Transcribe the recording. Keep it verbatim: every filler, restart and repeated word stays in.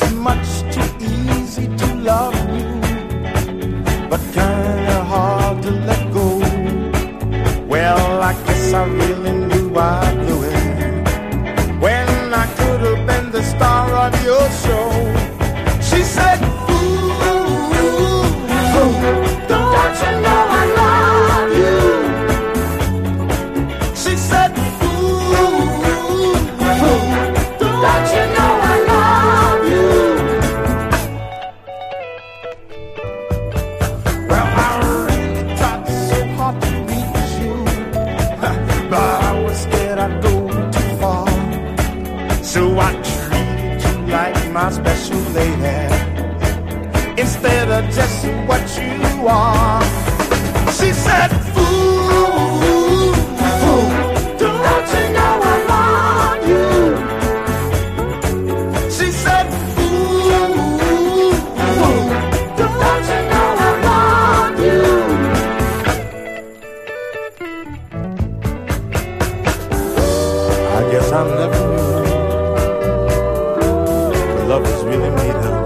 much too easy to love you, but kinda hard to let go. Well, I guess I really knew I blew it when I could have been the star of your show. She said, ooh, don't you know I love you? She said, ooh, don't you know I love you? Well, I really tried so hard to reach you, but I was scared I'd go too far. So I treated you like my special lady instead of just what you are. She said, fool, fool, don't you know I love you? She said, fool, fool, don't you know I love you? I guess I never knew what love was really made of.